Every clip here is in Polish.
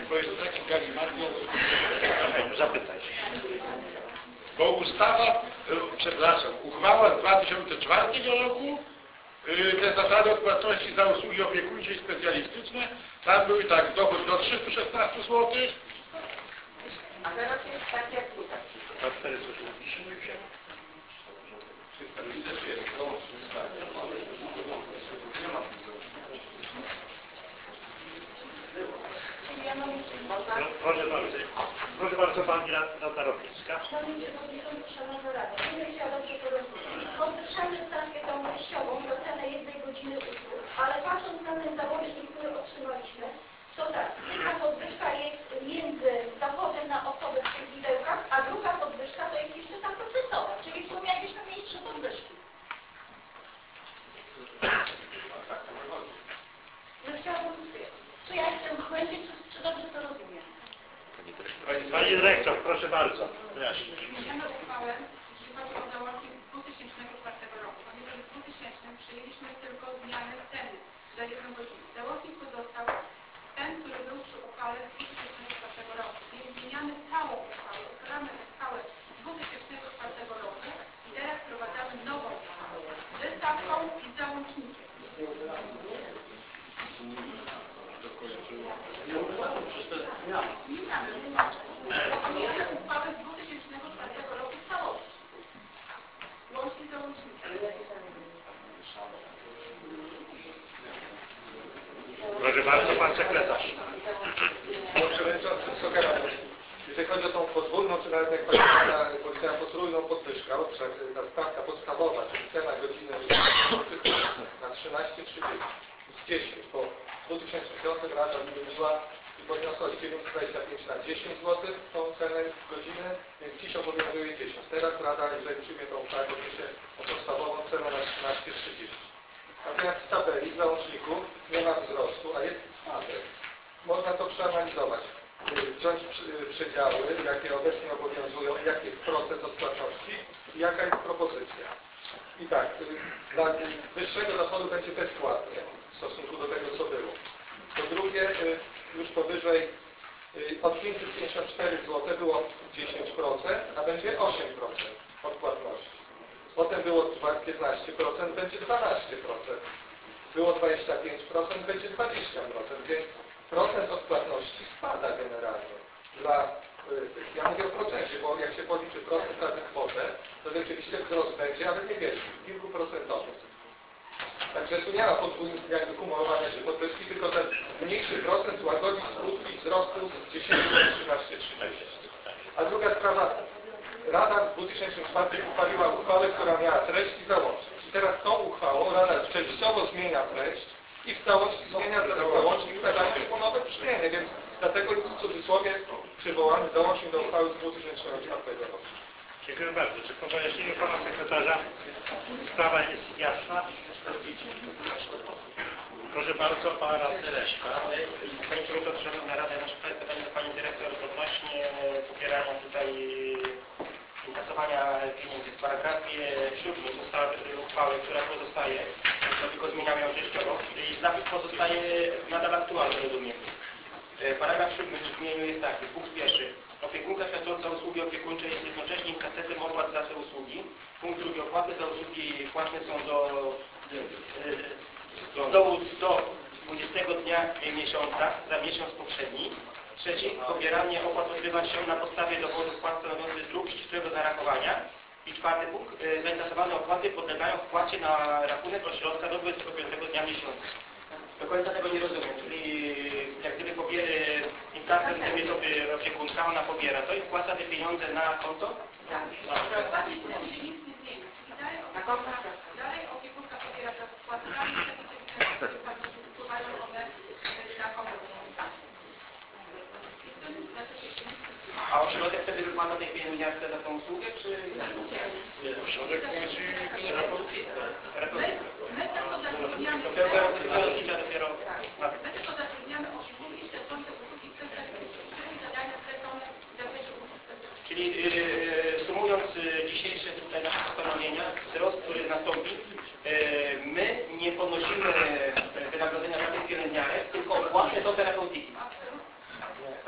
bo jest taki galimatias. Zapytaj się. Bo ustawa, przepraszam, uchwała z 2004 roku, te zasady odpłatności za usługi opiekuńcze i specjalistyczne, tam były tak, dochód do 316 zł. A teraz jest tak jak tutaj. A 430. Proszę bardzo, pani radna Rokicka. Szanowni Przewodniczący, Szanowna Rado, nie wiem, czy ja dobrze to rozumiem. Podwyższamy stawkę tą wejściową do ceny jednej godziny usług, ale patrząc na ten załącznik, który otrzymaliśmy, to tak, jedna podwyżka jest między dochodem na osobę w tych widełkach, a druga podwyżka to jest jeszcze ta procesowa, czyli w sumie jakbyśmy mieli 3 podwyżki. No chciałabym, czy ja jestem w błędzie, czy dobrze to rozumiem? Pani dyrektor, proszę bardzo. Wyjaśnić. Zmieniamy uchwałę, jeśli chodzi o załącznik z 2004 roku, ponieważ w 2000 przyjęliśmy tylko zmianę ceny za jedną godzinę. Załącznik pozostał ten, który był przy uchwale z 2004 roku. Więc zmieniamy całą uchwałę, ustalamy uchwałę z 2004 roku i teraz wprowadzamy nową uchwałę ze stawką i z załącznikiem. Zmieniamy uchwałę z 2004 roku w całości. Łącznie z załącznikiem. Proszę bardzo, pan sekretarz. Panie Przewodniczący, Wysoka Rado, jeżeli chodzi o tą podwójną, czy nawet jak Pani powiedziała, potrójną podwyżkę, ta stawka podstawowa, czyli cena godziny na 13,30 z 10, bo w 2005 Rada zmieniła i podniosła z 9,25 na 10 zł tą cenę godziny, więc dziś obowiązuje 10. Teraz Rada, jeżeli przyjmie tą uchwałę, podniesie podstawową cenę na 13,30. Natomiast w tabeli, w załączniku nie ma wzrostu, a jest spadek. Można to przeanalizować. Wziąć przedziały, jakie obecnie obowiązują, jaki jest procent odpłatności i jaka jest propozycja. I tak, dla wyższego dochodu będzie bezpłatnie w stosunku do tego, co było. Po drugie, już powyżej od 554 zł było 10%, a będzie 8% odpłatności. Potem było 15%, będzie 12%. Było 25%, będzie 20%, więc procent odpłatności spada generalnie. Ja mówię o procencie, bo jak się policzy procent razy kwotę, to rzeczywiście wzrost będzie, ale niewielki, kilkuprocentowy. Także tu nie ma podwójnych jakby kumulowania się podwyżki, tylko ten mniejszy procent łagodzi skutki wzrostu z 10 do 13,30. A druga sprawa, Rada w 2004 uchwaliła uchwałę, która miała treść i załącznik. I teraz tą uchwałą Rada częściowo zmienia treść i w całości zmienia załącznik, nadając mu nowe brzmienie, więc dlatego jest w cudzysłowie przywołany załącznik do uchwały z 2004 roku. Dziękuję bardzo. Czy po wyjaśnieniu pana sekretarza sprawa jest jasna? Proszę bardzo, pan radny Reszka. Panie Przewodniczący, Szanowna Rada, nasze pytanie do Pani Dyrektor odnośnie popierania tutaj inkasowania pieniędzy. W paragrafie 7 ustawy uchwały, która pozostaje, to tylko zmieniamy ją częściowo i zapis pozostaje nadal aktualny, rozumiem. Paragraf 7 w brzmieniu jest taki, punkt pierwszy. Opiekunka świadcząca usługi opiekuńcze jest jednocześnie inkasetem opłat za te usługi. Punkt drugi. Opłaty za usługi płatne są do 20 dnia miesiąca za miesiąc poprzedni. Trzeci. Pobieranie opłat odbywać się na podstawie dowodu wpłat stanowiących druk ścisłego narachownia. I czwarty punkt. Zainkasowane opłaty podlegają wpłacie na rachunek ośrodka do 25 dnia miesiąca. Do końca tego nie rozumiem, czyli jak gdyby inkasem gdyby sobie opiekunka, ona pobiera to i wpłaca te pieniądze na konto? Tak. Dokładnie tu się nic nie zmieni. Dalej opiekunka pobiera te wpłaty, dalej te płatności wpływają one na konto. A ośrodek wtedy wypłaca tej pieniądze za tą usługę, czy... Ośrodek płaci My tylko zatrudniamy... To tego rozlicza dopiero... My tylko zatrudniamy opiekunki świadczące usługi specjalistyczne, których zadania zlecone w zakresie usług specjalistycznych. Czyli sumując dzisiejsze tutaj nasze postanowienia, wzrost, który nastąpi, my nie ponosimy wynagrodzenia dla tych pielęgniarek, tylko opłaty do terapeutyki.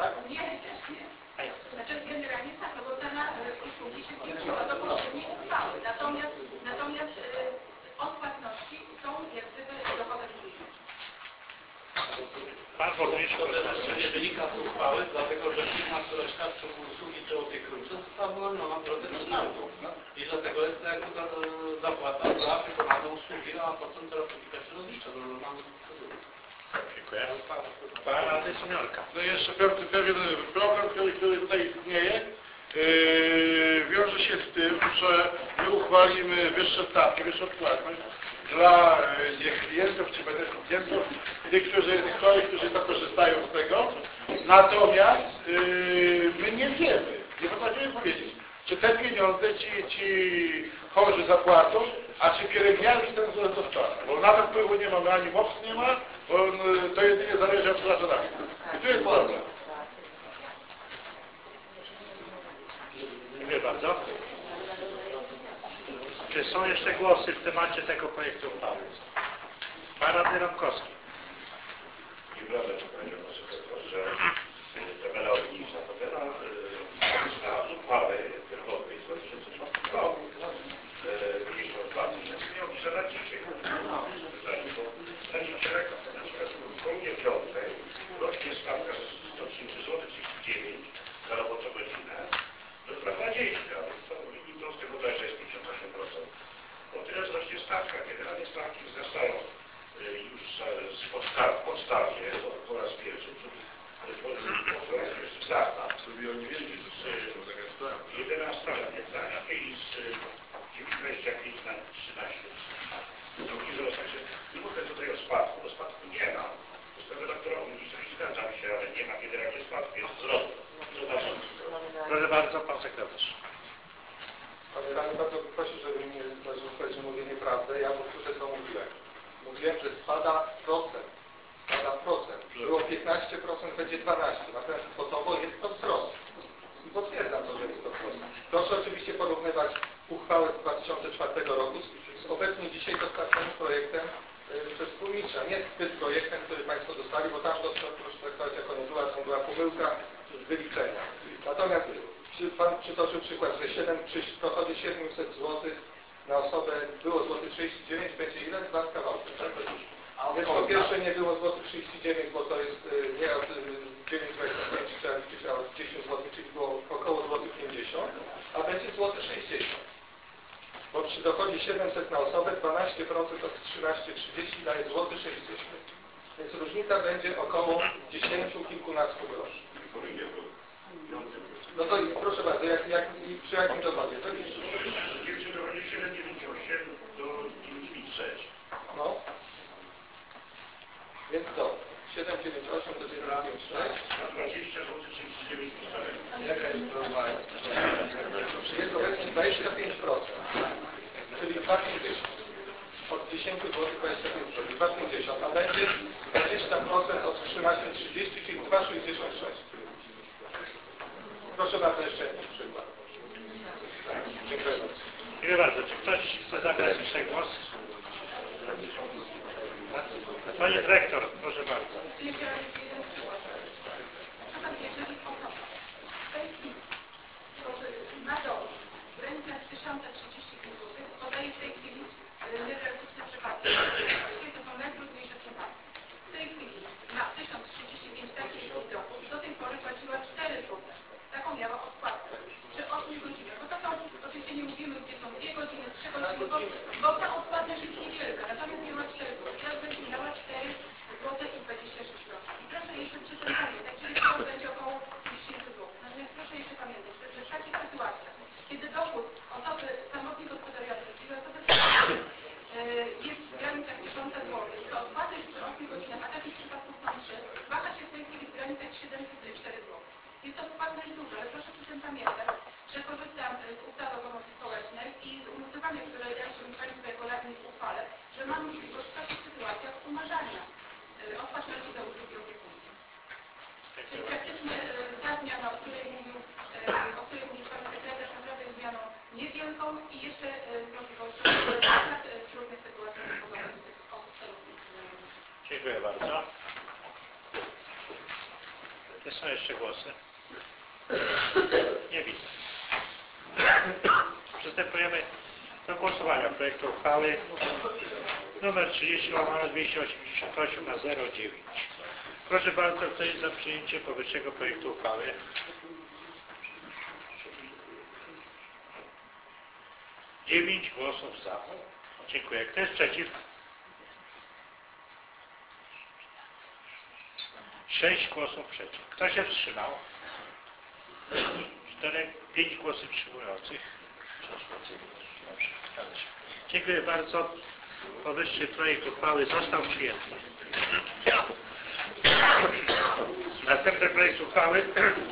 Burmistrz To Kosmos. też nie wynika z uchwały, dlatego że firma, która świadczy usługi czy opiekuńcze, została wyłoniona w drodze przetargu. I dlatego jest to jakby zapłata za wykonane usługi, a potem certyfika się rozlicza do normalnych procedur. Dziękuję. Pan Rady Seniorka. No jeszcze pewien problem, który tutaj istnieje, wiąże się z tym, że my uchwalimy wyższe stawki, wyższą płatność dla nie klientów czy beneficjentów, tych, którzy to korzystają z tego. Natomiast my nie wiemy, nie potrafimy powiedzieć, czy te pieniądze ci chorzy zapłacą, a czy pielęgniarki ten dostaną. Bo na to wpływu nie mamy, ani MOPS nie ma, bo to jedynie zależy od pracodawcy. I tu jest problem. Dziękuję bardzo. Czy są jeszcze głosy w temacie tego projektu uchwały? Pan Radny Ramkowski. Nieprawda, co powiedział pan sekretarz, że tabela obniżna, tabela na uchwałę pierwotnej z 2004 roku mniejsza od 2000 i obniża na dzisiaj. Bo na niedzielę, na przykład w kolumnie piątej rośnie stawka z 130 zł 39 za roboczą godzinę do 2,20, więc to wynika z tego, że jest 58%. Bo tyle wzrośnie stawka. Generalnie stawki wzrastają już w podstawie po raz pierwszy z lata. 11 lat 15 i z 25 na 13. Drugi wzrost, także nie mówię tutaj o spadku, bo spadku nie ma. Ustawa doktora uliczna i zgadzam się, ale nie ma generalnie spadku, jest wzrost. Proszę bardzo, pan sekretarz. Panie Radny, bardzo bym prosił, żeby mi nie zarzucać, że mówię nieprawdę. Ja powtórzę, co mówiłem. Mówiłem, że spada procent. Spada procent. Było 15%, będzie 12%. Natomiast kwotowo jest to wzrost. I potwierdzam to, że jest to wzrost. Proszę oczywiście porównywać uchwałę z 2004 roku z obecnie dzisiaj dostarczonym projektem przez burmistrza. Nie z tym projektem, który Państwo dostali, bo tam to proszę traktować jako nebuła, to była pomyłka z wyliczenia. Natomiast Pan przytoczył przykład, że przy dochodzie 700 zł na osobę było złoty 39, będzie ile? 2 z kawałkiem. Tak? Więc po pierwsze nie było złoty 39, bo to jest nie od 9,25 trzeba liczyć, a od 10 zł, czyli było około złoty 50, a będzie złoty 60. Bo przy dochodzie 700 na osobę 12% od 13,30 daje złoty 60. Więc różnica będzie około 10 kilkunastu groszy. No to proszę bardzo, przy jakim dochodzie? To jest... Przy dochodzie 7,98 do 9,6. No. Więc co? 7,98 do 9,6. 20 zł 39 ustaleń. Jaka jest równowagi? Jest obecnie 25%. Czyli 2,50. Od 10 zł 25%. 2,50. A będzie 20% od 13,30, czyli 2,66. Proszę bardzo, jeszcze jakiś przykład. Dziękuję bardzo. Dziękuję bardzo. Czy ktoś chce zabrać jeszcze głos? Pani dyrektor, proszę bardzo. Jeszcze jeden przykład. Proszę, jeżeli osoba w tej chwili ma dom w granicach 1035 zł, podaje w tej chwili newralgiczne przypadki. Właściwie to są najtrudniejsze przypadki. W tej chwili ma 1035 takich dochód. Do tej pory płaciła 4 zł. Taką miała odpłatę. Przy 8 godzinach. Bo to są, oczywiście nie mówimy, gdzie są 2 godziny, 3 godziny, bo ta odpłatność jest niewielka. Natomiast miała 4 zł. Teraz będzie miała 4 zł i 26 groszy. I proszę jeszcze przy tym pamiętać, czyli to będzie około 1000 zł. Natomiast proszę jeszcze pamiętać, że w takich sytuacjach, kiedy dochód osoby samotnie gospodarującej, osoby jest w granicach 1000 zł, to odpłatność przy 8 godzinach, a takich przypadków mam 3, waha się w tej chwili w granicach 704 zł. Jest to płatność duża, ale proszę przy tym pamiętać, że korzystam z ustawy o pomocy społecznej i z umotywania, które daliśmy Państwu jako radni w uchwale, że mam możliwość w takich sytuacjach umarzania odpłatności za usługi opiekuńcze. Czyli praktycznie ta zmiana, o której mówił Pan sekretarz, naprawdę jest zmianą niewielką i jeszcze z możliwością w trudnych sytuacjach gospodarczych tych osób samotnych. Dziękuję bardzo. Czy są jeszcze głosy? Nie widzę. Przystępujemy do głosowania projektu uchwały nr 30/288/09. Proszę bardzo, kto jest za przyjęciem powyższego projektu uchwały? Dziewięć głosów za. Dziękuję. Kto jest przeciw? 6 głosów przeciw. Kto się wstrzymał? 5 głosów wstrzymujących. Dziękuję bardzo. Powyższy projekt uchwały został przyjęty. Następny projekt uchwały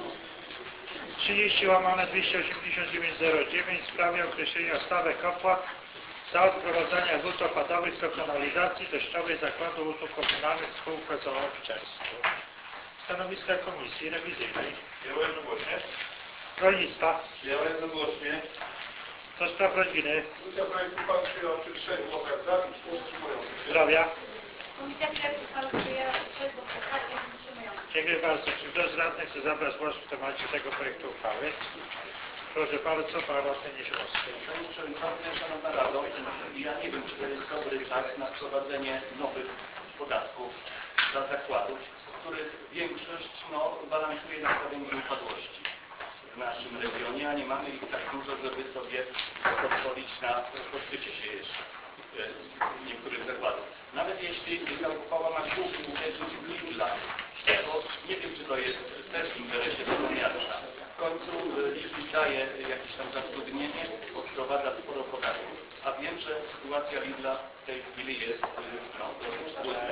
30/289/09 w sprawie określenia stawek opłat za odprowadzanie wód opadowych do kanalizacji deszczowej Zakładu Usług Komunalnych spółka z o.o. w Czerwcu. Stanowiska Komisji Rewizyjnej. Przyjąłem jednogłośnie. Rolnictwa. Przyjąłem jednogłośnie. Do Spraw Rodziny. Komisja projektu uchwały przyjęła przy 3 głosach za i 2 wstrzymujących. Zdrowia. Komisja Projektu Uchwały przyjęła przez głosowaniu wstrzymujące. Dziękuję bardzo. Czy ktoś z radnych chce zabrać głos w temacie tego projektu uchwały? Proszę bardzo, pan radny Niesiłowski. Panie Przewodniczący, Szanowna Rado, ja nie wiem, czy to jest dobry czas na wprowadzenie nowych podatków dla zakładów, z których większość balansuje na stawieniu upadłości w naszym regionie, a nie mamy ich tak dużo, żeby sobie pozwolić na pozbycie się jeszcze niektórych zakładów. Nawet jeśli ta uchwała ma głównie uderzyć w Lidla, to nie wiem, czy to jest też w interesie tego miasta. W końcu Lidl daje jakieś tam zatrudnienie, odprowadza sporo podatków, a wiem, że sytuacja Lidla w tej chwili jest dosyć trudna.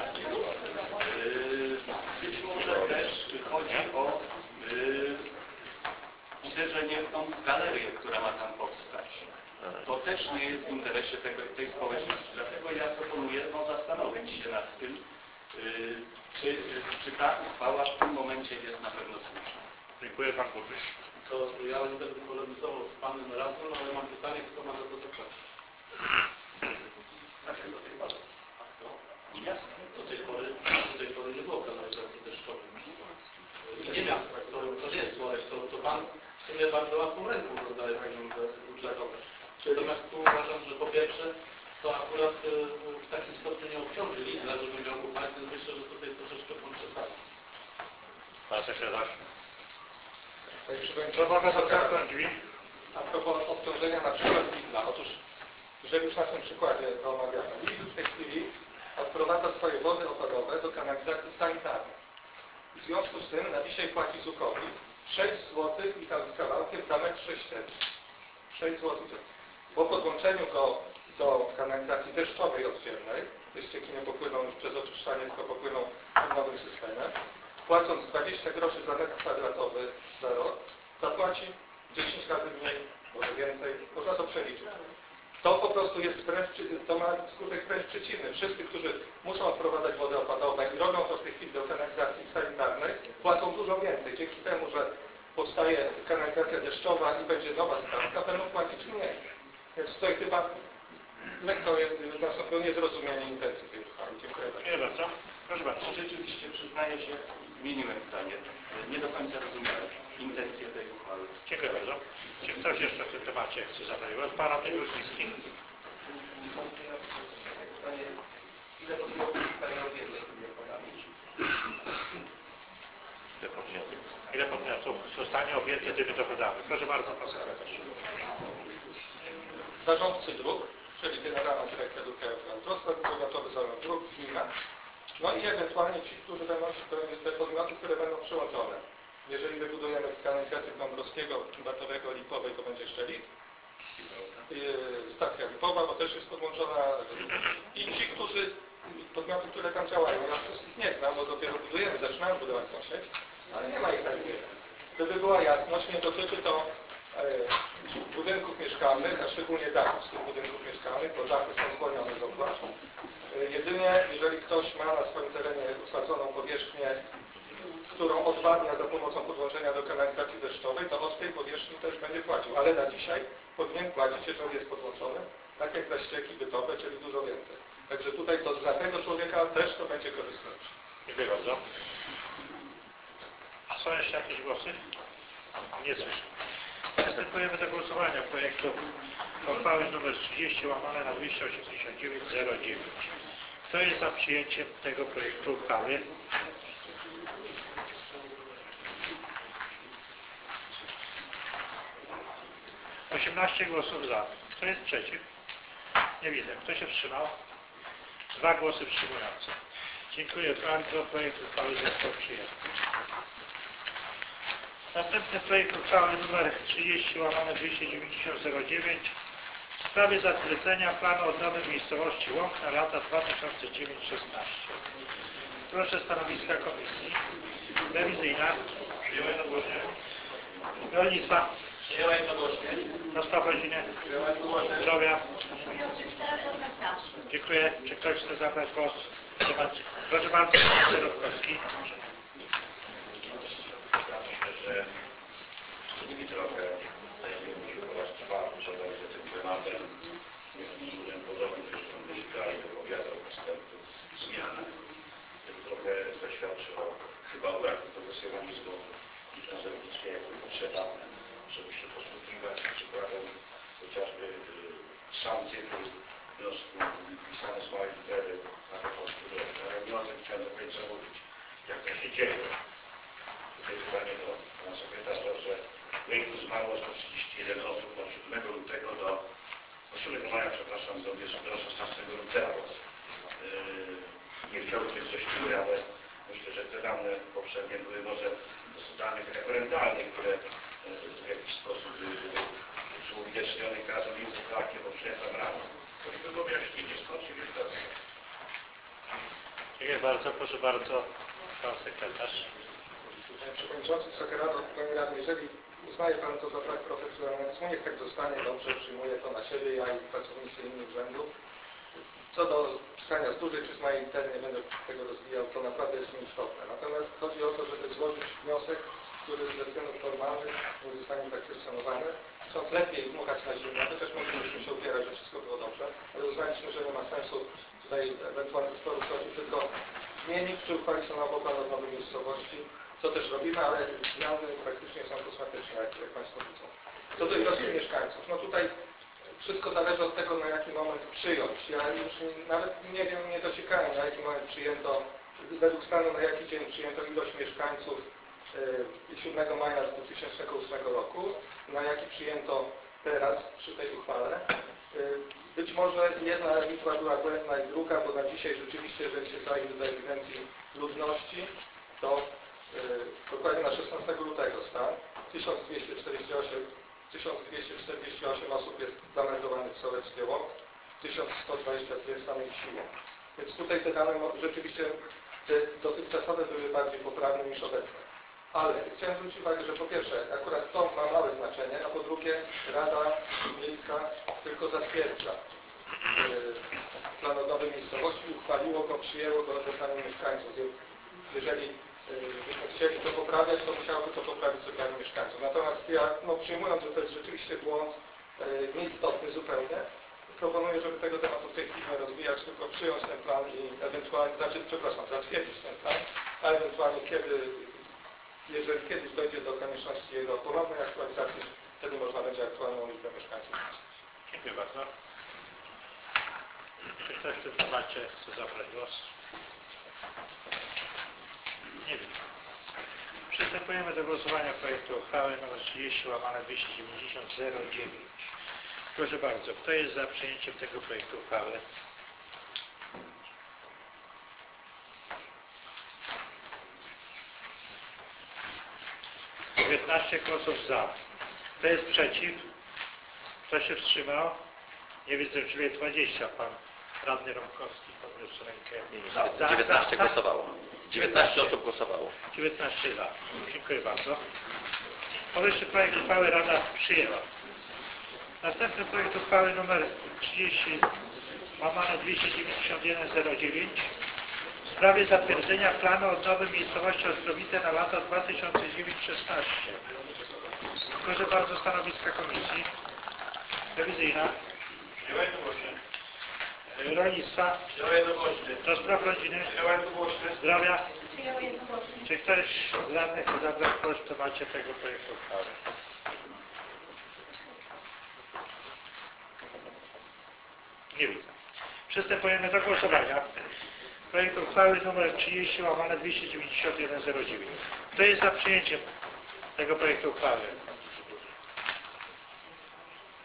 Być może też chodzi o uderzenie w tą galerię, która ma tam powstać. To też nie jest w interesie tej społeczności. Dlatego ja proponuję zastanowić się nad tym, czy ta uchwała w tym momencie jest na pewno słuszna. Dziękuję, pan burmistrz. To ja nie będę polemizował z panem razem, ale mam pytanie, kto ma za to zapłacić. Do tej pory. A kto? Miasto. Do tej pory nie było kanalizacji deszczowej. Nie wiem, to nie jest Słowek, to pan w sumie bardzo łatwą ręką rozdaje pieniądze budżetowe. Natomiast tu uważam, że po pierwsze to akurat w takim stopniu nie obciąży Lidla, żeby miał kupować, więc myślę, że tutaj troszeczkę pan przesadzi. Pan sekretarz. Panie Co Przewodniczący, mogę zamknąć drzwi? a propos obciążenia na przykład Lidla. Otóż, jeżeli już na tym przykładzie to omawiamy, Lidl w tej chwili odprowadza swoje wody opadowe do kanalizacji sanitarnej. W związku z tym na dzisiaj płaci ZUK-owi 6 zł i tam z kawałkiem za metr sześcienny. 6 zł. Po podłączeniu go do kanalizacji deszczowej oddzielnej, te ścieki nie popłyną już przez oczyszczanie, tylko popłyną w nowym systemie, płacąc 20 groszy za metr kwadratowy za rok, zapłaci 10 razy mniej, może więcej, można to przeliczyć. To po prostu jest to ma skutek wręcz przeciwny. Wszyscy, którzy muszą odprowadzać wodę opadową i robią to w tej chwili do kanalizacji sanitarnej, płacą dużo więcej. Dzięki temu, że powstaje kanalizacja deszczowa i będzie nowa stawka, będą płacić mniej. Więc tutaj chyba lekko nastąpiło niezrozumienie intencji tej uchwały. Dziękuję bardzo. Dziękuję bardzo. Proszę bardzo. Rzeczywiście przyznaję się, zmieniłem zdanie. Nie do końca rozumiałem intencję tej uchwały. Dziękuję bardzo. Czy ktoś jeszcze w tym temacie chce zabrać głos? Pan radny Grudziński. Ile podmiotów zostanie objętych tymi opłatami? Ile podmiotów zostanie objętych tymi dochodami? Proszę bardzo, pan sekretarz. Zarządcy dróg, czyli Generalna Dyrekcja Dróg Krajowych Autostrad, Powiatowy Zarząd Dróg, Gmina, no i ewentualnie ci, którzy będą, te podmioty, które będą przyłączone. Jeżeli wybudujemy kanalizację Dąbrowskiego, Batowego, Lipowej, to będzie jeszcze LIP. Stacja Lipowa, bo też jest podłączona. I ci, podmioty, które tam działają. Ja wszystkich nie znam, bo dopiero budujemy, zaczynamy budować tą sieć, ale nie ma ich tak wiele. Gdyby była jasność, nie dotyczy to budynków mieszkalnych, a szczególnie dachów z tych budynków mieszkalnych, bo dachy są zwolnione z opłat. Jedynie, jeżeli ktoś ma na swoim terenie usadzoną powierzchnię, którą odwadnia za pomocą podłączenia do kanalizacji deszczowej, to od tej powierzchni też będzie płacił. Ale na dzisiaj powinien płacić, jeżeli jest podłączony, tak jak za ścieki bytowe, czyli dużo więcej. Także tutaj to dla tego człowieka też to będzie korzystniejsze. Dziękuję bardzo. Są jeszcze jakieś głosy? Nie słyszę. Przystępujemy do głosowania projektu uchwały nr 30/289/09. Kto jest za przyjęciem tego projektu uchwały? 18 głosów za. Kto jest przeciw? Nie widzę. Kto się wstrzymał? 2 głosy wstrzymujące. Dziękuję bardzo. Projekt uchwały został przyjęty. Następny projekt uchwały nr 30/290/09 w sprawie zatwierdzenia planu odnowy miejscowości Łąk na lata 2009-16. Proszę stanowiska komisji. Rewizyjna. Przyjąłem jednogłośnie. Rolnictwa. Przyjąłem jednogłośnie. Do spraw rodziny. Przyjąłem jednogłośnie. Zdrowia. Dziękuję. Czy ktoś chce zabrać głos? Proszę bardzo, pan Rutkowski. Myślę, że trochę musimy po raz czwarty przebrać za tym tematem. Podobnie zresztą myślał i wypowiadał następnych zmianach. Trochę to świadczy chyba o braku profesjonalizmu i nazewnickiego potrzeba, żeby się posługiwać przykładem chociażby sam cykl wniosku pisane z małej litery na początku roku. Ale nie o tym chciałem do końca mówić, jak to się dzieje. Tutaj pytanie do pana sekretarza, że w wieku zmarło 131 osób od 7 lutego do 8 maja, przepraszam, do 16 lutego. Nie chciałbym być złośliwy, ale myślę, że te dane poprzednie były może z danych referendalnych, które w jakiś sposób są uwidocznione teraz w języku takie poprzednie rano. Prosiłbym o wyjaśnienie, skąd się wziął ten. Dziękuję bardzo. Proszę bardzo, pan sekretarz. Panie Przewodniczący, Wysoka Rado, Panie Radny, jeżeli uznaje Pan to za brak profesjonalizmu, niech tak zostanie, dobrze, przyjmuję to na siebie, ja i pracownicy innych urzędów. Co do pisania z dużej czy z małej litery, nie będę tego rozwijał, to naprawdę jest nieistotne. Natomiast chodzi o to, żeby złożyć wniosek, który ze względów formalnych nie zostanie zakwestionowany, chcąc lepiej dmuchać na ziemię, chociaż moglibyśmy się upierać, że wszystko było dobrze, ale uznaliśmy, że nie ma sensu tutaj ewentualnych sporów toczyć, tylko zmienić czy uchwalić stanowo plan odnowy miejscowości, co też robimy, ale zmiany praktycznie są kosmetyczne, jak Państwo widzą. Co do ilości mieszkańców, no tutaj wszystko zależy od tego, na jaki moment przyjąć. Ja już nawet nie wiem, nie dociekałem, na jaki moment przyjęto, według stanu, na jaki dzień przyjęto ilość mieszkańców 7 maja 2008 roku, na jaki przyjęto teraz przy tej uchwale. Być może jedna liczba była błędna i druga, bo na dzisiaj rzeczywiście, jeżeli się zajrzy do ewidencji ludności, to dokładnie na 16 lutego stan 1248 osób jest zameldowanych w sołectwie Łąk, 1122 w samej wsi Łąk. Więc tutaj te dane rzeczywiście te dotychczasowe były bardziej poprawne niż obecne. Ale chciałem zwrócić uwagę, że po pierwsze akurat to ma małe znaczenie, a po drugie Rada Miejska tylko zatwierdza plan odnowy miejscowości, uchwaliło go, przyjęło go ze stanem mieszkańców. Jeżeli byśmy chcieli to poprawiać, to musiałoby to poprawić z udziałem mieszkańców. Natomiast ja, przyjmując, że to jest rzeczywiście błąd nieistotny zupełnie, proponuję, żeby tego tematu w tej chwili nie rozwijać, tylko przyjąć ten plan i ewentualnie, zatwierdzić ten plan, a ewentualnie jeżeli kiedyś dojdzie do konieczności jego ponownej aktualizacji, wtedy można będzie aktualną liczbę mieszkańców. Dziękuję bardzo. Czy ktoś w tym temacie chce zabrać głos? Nie wiem. Przystępujemy do głosowania projektu uchwały nr 30/290/09. Proszę bardzo, kto jest za przyjęciem tego projektu uchwały? (19) głosów za. Kto jest przeciw? Kto się wstrzymał? Nie widzę, czyli 20. Pan radny Rąkowski podniósł rękę. Za, 19 głosowało. 19 osób głosowało. 19 za. Dziękuję bardzo. Powyższy projekt uchwały Rada przyjęła. Następny projekt uchwały nr 30/291/09 w sprawie zatwierdzenia planu odnowy miejscowości Ostrowite na lata 2009-16. Proszę bardzo, stanowiska komisji. Rewizyjna. Rolnictwa. Do spraw rodziny. Zdrowia. Czy ktoś z radnych chce zabrać głos w temacie tego projektu uchwały? Nie widzę. Przystępujemy do głosowania. Projekt uchwały nr 30/291/09. Kto jest za przyjęciem tego projektu uchwały?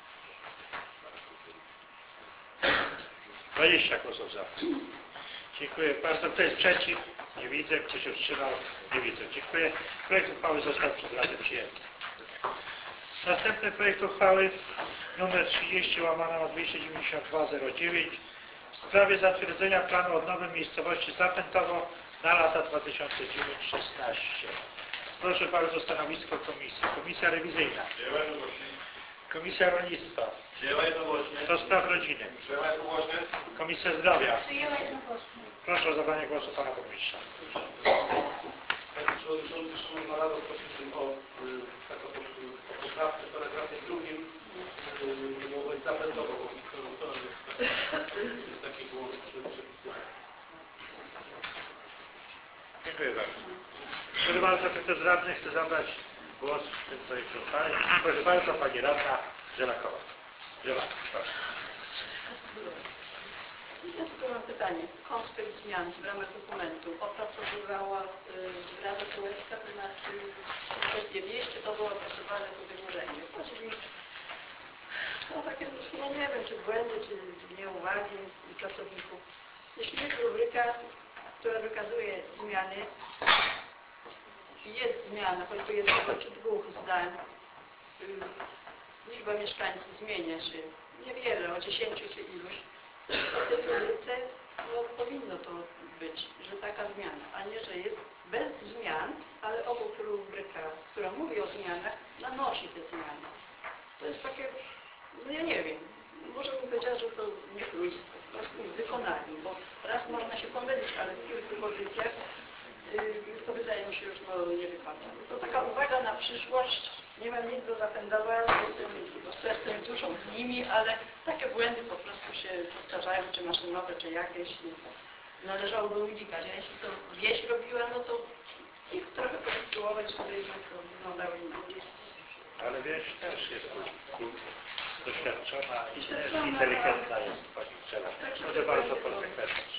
20 głosów za. Dziękuję bardzo. Kto jest przeciw? Nie widzę. Kto się wstrzymał? Nie widzę. Dziękuję. Projekt uchwały został przez Radę przyjęty. Następny projekt uchwały nr 30/29209 w sprawie zatwierdzenia planu odnowy miejscowości Zapętowo na lata 2009-16. Proszę bardzo stanowisko komisji. Komisja rewizyjna. Komisja Rolnictwa. Do Spraw Rodziny. Komisja Zdrowia. Proszę o zabranie głosu pana burmistrza. Panie Przewodniczący, Szanowna Rado, prosiłbym o taką poprawkę w paragrafie drugim. Mogło być zapętowo, bo jest taki głos przepisany. Dziękuję bardzo. Proszę bardzo, czy ktoś z radnych chce zabrać głos w tym projekcie uchwały? Proszę bardzo, pani radna Żelakowa. Żelak, proszę. Ja tylko mam pytanie. Konspekt zmian w ramach dokumentu opracowywała Rada Sołecka, to znaczy kwestię wieść, czy to było opracowane po tym urzędzie? Chodzi mi o takie, no nie wiem, czy błędy, czy nieuwagi pracowników. Jeśli jest rubryka, która wykazuje zmiany i jest zmiana, choćby jednego czy dwóch zdań, liczba mieszkańców zmienia się niewiele, o 10 czy iluś, w tej rubryce no, powinno to być, że taka zmiana, a nie, że jest bez zmian, ale obok rubryka, która mówi o zmianach, nanosi te zmiany. To jest takie, no ja nie wiem, może bym powiedziała, że to niechlujstwo, po prostu wykonanie, bo raz można się pomylić, ale w kilku pozycjach to wydaje mi się już no, niewykonane. To taka uwaga na przyszłość. Nie mam nic do Zapędowa, serce mi duszą z nimi, ale takie błędy po prostu się powtarzają, czy maszynowe, czy jakieś. Należałoby unikać. A jeśli to wieś robiła, no to ich trochę poinstruować, żeby to wyglądało inaczej. Ale wieś też jest doświadczona i inteligentna jest pani Żelak. Proszę bardzo, konsekwentnie.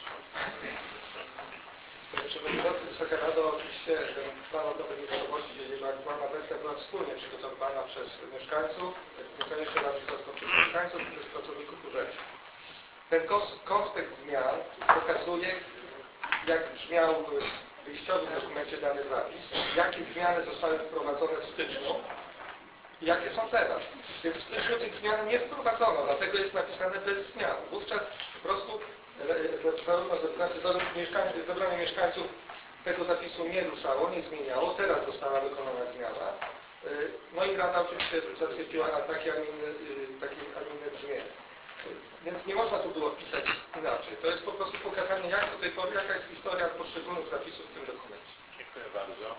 Panie Przewodniczący, Wysoka Rado, oczywiście ten plan odnowy miejscowości, jeżeli aktualna wersja była wspólnie przygotowywana przez mieszkańców, niekoniecznie dla przez mieszkańców, czy przez pracowników urzędu. Ten konspekt zmian pokazuje, jak brzmiał w wyjściowym dokumencie dany zapis, jakie zmiany zostały wprowadzone w styczniu i jakie są teraz. Więc w styczniu tych zmian nie wprowadzono, dlatego jest napisane bez zmian. Wówczas po prostu zarówno zebranie mieszkańców tego zapisu nie ruszało, nie zmieniało, teraz została wykonana zmiana. No i Rada oczywiście zatwierdziła na takie, a inne brzmienie. Więc nie można tu było pisać inaczej. To jest po prostu pokazanie, jak do tej pory, jaka jest historia poszczególnych zapisów w tym dokumencie. Dziękuję bardzo.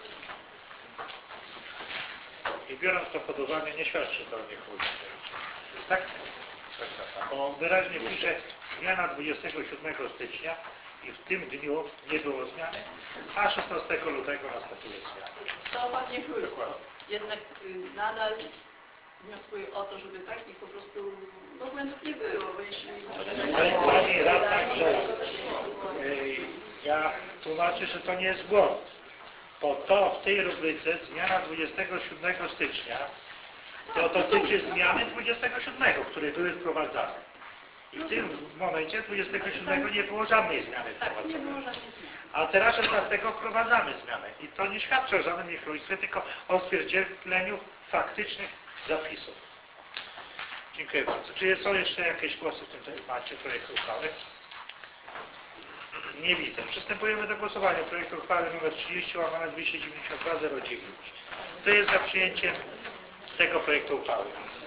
I biorąc to pod uwagę, nie świadczy to o niechlujstwie. Tak? Bo wyraźnie pisze zmiana 27 stycznia i w tym dniu nie było zmiany, a 16 lutego następuje zmiana. To pan niechlujstwo. Jednak nadal wnioskuję o to, żeby takich po prostu no, błędów nie było, bo jeśli... Ale pani radna Żelak, ja tłumaczę, że to nie jest błąd. Bo to w tej rubryce zmiana 27 stycznia to dotyczy zmiany 27, które były wprowadzane. I w tym momencie 27 nie było żadnej zmiany wprowadzonej. A teraz 16 wprowadzamy zmianę. I to nie świadczy o żadnym niechlujstwie, tylko o stwierdzeniu faktycznych zapisów. Dziękuję bardzo. Czy są jeszcze jakieś głosy w tym temacie projektu uchwały? Nie widzę. Przystępujemy do głosowania projektu uchwały nr 30/29209. Kto jest za przyjęciem tego projektu uchwały?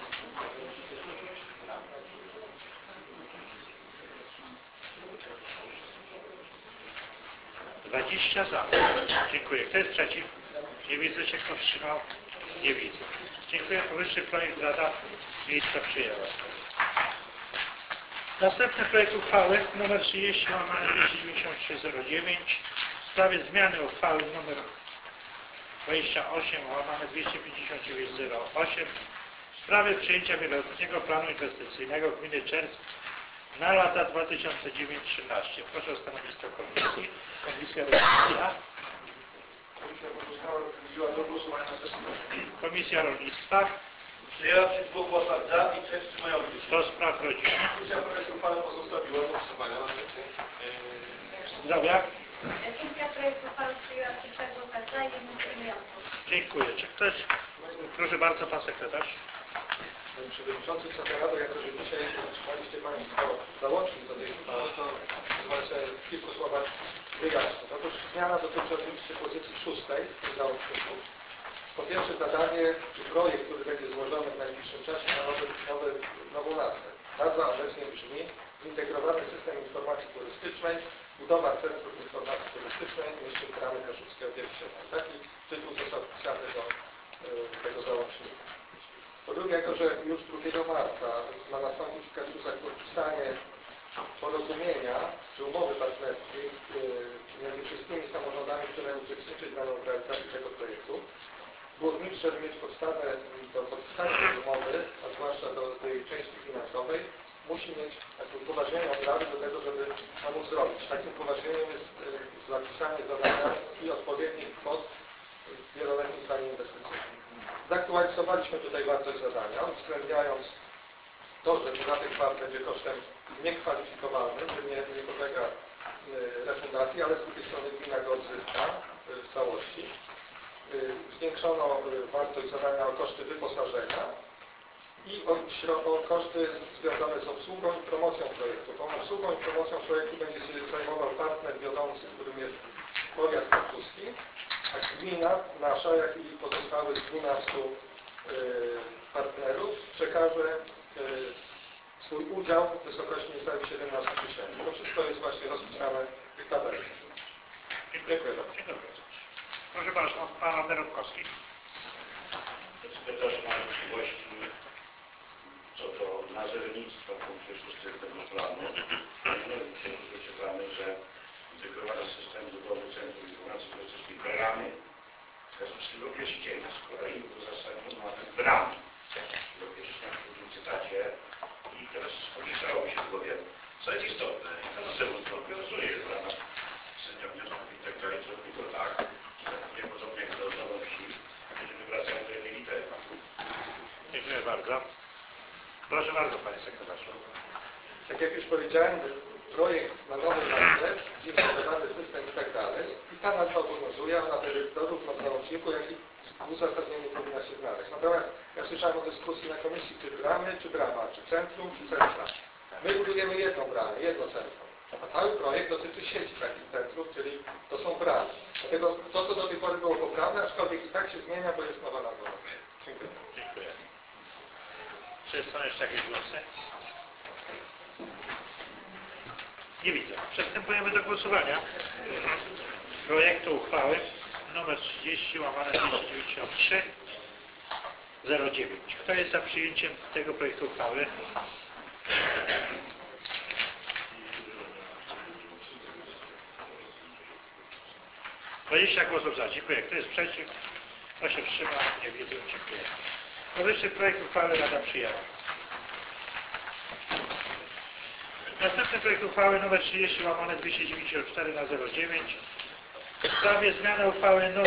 Za. Dziękuję. Kto jest przeciw? Nie widzę się. Kto wstrzymał? Nie widzę. Dziękuję. Powyższy projekt Rada Miejska przyjęła. Następny projekt uchwały nr 30/29309 w sprawie zmiany uchwały nr 28/25908 w sprawie przyjęcia wieloletniego planu inwestycyjnego gminy Czersk na lata 2009-2013. Proszę o stanowisko komisji. Komisja Rolnictwa. Komisja pozostała do głosowania na sesji. Komisja Rolnictwa. Przyjęła przy 2 głosach za i 3 wstrzymujących się. Do spraw rodziny. Komisja projektu uchwały pozostawiła do głosowania na sesji. Zdrowia. Komisja projektu uchwały przyjęła przy 3 głosach za i 1 wstrzymującym. Dziękuję. Czy ktoś... Proszę bardzo, pan sekretarz. Panie Przewodniczący, Wysoka Rado, jako że dzisiaj otrzymaliście Państwo załącznik do tej uchwały, to pozwolę w kilku słowach wyjaśnić. Otóż zmiana dotyczy oczywiście pozycji 6 w tym załączniku. Po pierwsze zadanie, czy projekt, który będzie złożony w najbliższym czasie ma nową nazwę. Nazwa obecnie brzmi Zintegrowany System Informacji Turystycznej, budowa Centrum Informacji Turystycznej w mieście Bramy Kaszubskie Obiekt 7. Taki tytuł został wpisany do tego załącznika. Po drugie, jako że już 2 marca ma nastąpić w Kaszubach podpisanie porozumienia czy umowy partnerskiej między wszystkimi samorządami, które uczestniczyć będą w realizacji tego projektu, burmistrz, żeby mieć podstawę do podpisania tej umowy, a zwłaszcza do tej części finansowej, musi mieć takie upoważnienie od Rady do tego, żeby to móc zrobić. Takim upoważnieniem jest zapisanie zadania i odpowiednich kwot w wieloletnim planie inwestycyjnym. Zaktualizowaliśmy tutaj wartość zadania, uwzględniając to, że podatek VAT będzie kosztem niekwalifikowalnym, że nie podlega refundacji, ale z drugiej strony gmina go odzyska w całości. Zwiększono wartość zadania o koszty wyposażenia i o koszty związane z obsługą i promocją projektu. Tą obsługą i promocją projektu będzie się zajmował partner wiodący, którym jest powiat kaszubski, a gmina nasza, jak i pozostałych 12 partnerów przekaże swój udział w wysokości niecałych 17 000. To wszystko jest właśnie rozpisane w tabelce. Dziękuję bardzo. Proszę bardzo, pan Andrzej Rutkowski. Sekretarz ma wątpliwości co do nazewnictwa punktu 6 tego planu. Mianowicie czytamy, że integrowany system budowy Centrum Informacji Turystycznej Bramy Kaszubskiego Pierścienia. Z kolei w uzasadnieniu mamy bramy. Do pierścienia w drugim cytacie. I teraz pomieszało mi się w głowie. Co jest istotne, to następnie obowiązuje w ramach sędziów wniosków i tak dalej, zrobi to tak, że niepodobnie jak do wsi, będziemy wracać do jednej litery. Dziękuję bardzo. Proszę bardzo, panie sekretarzu. Tak jak już powiedziałem, projekt ma nową nazwę, zintegrowany system i tak dalej. I ta nazwa obowiązuje, ona zarówno w załączniku, jak i w uzasadnieniu powinna się znaleźć. Natomiast ja słyszałem o dyskusji na komisji, czy bramy, czy brama, czy centrum, czy centra. My budujemy jedną bramę, jedno centrum. A cały projekt dotyczy sieci takich centrów, czyli to są bramy. Dlatego to, co do tej pory było poprawne, aczkolwiek i tak się zmienia, bo jest nowa nazwa. Dziękuję. Dziękuję. Czy są jeszcze jakieś głosy? Nie widzę. Przystępujemy do głosowania projektu uchwały nr 30/293/09. Kto jest za przyjęciem tego projektu uchwały? Głosów za. Dziękuję. Kto jest przeciw? Kto się wstrzymał? Nie widzę. Dziękuję. Powyższy projekt uchwały Rada przyjęła. Następny projekt uchwały nr 30/294/09 w sprawie zmiany uchwały nr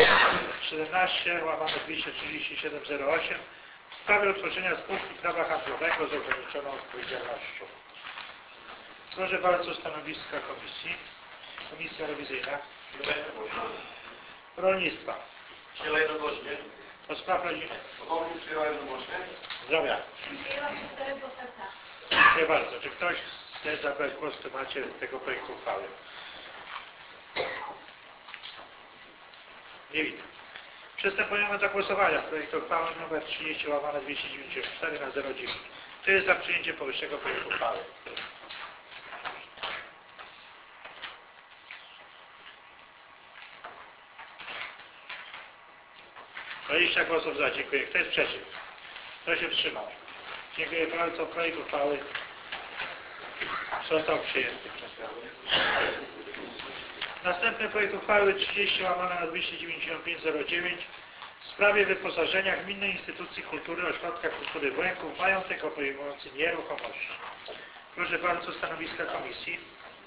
17/237/08 w sprawie utworzenia spółki prawa handlowego z ograniczoną odpowiedzialnością. Proszę bardzo stanowiska komisji. Komisja rewizyjna. Rolnictwa. Przyjęła jednogłośnie. Do spraw rodziny. Pomnik przyjęła jednogłośnie. Zdrowia. Przyjęła przy 4 głosach za. Dziękuję bardzo. Czy ktoś chce zabrać głos w temacie tego projektu uchwały? Nie widzę. Przystępujemy do głosowania projektu uchwały nr 30/294/09. Kto jest za przyjęciem powyższego projektu uchwały? Głosów za. Dziękuję. Kto jest przeciw? Kto się wstrzymał? Dziękuję bardzo. Projekt uchwały został przyjęty przez Radę. Następny projekt uchwały 30/295/09 w sprawie wyposażenia Gminnej Instytucji Kultury Ośrodka Kultury w Łęku w majątek obejmujący nieruchomości. Proszę bardzo, stanowiska komisji.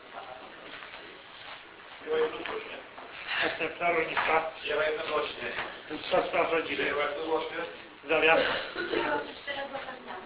Przyjęła jednogłośnie. Następna rolnictwa. Przyjęła jednogłośnie. Do spraw rodziny. Przyjęła jednogłośnie. Zoriana. Teraz była tam.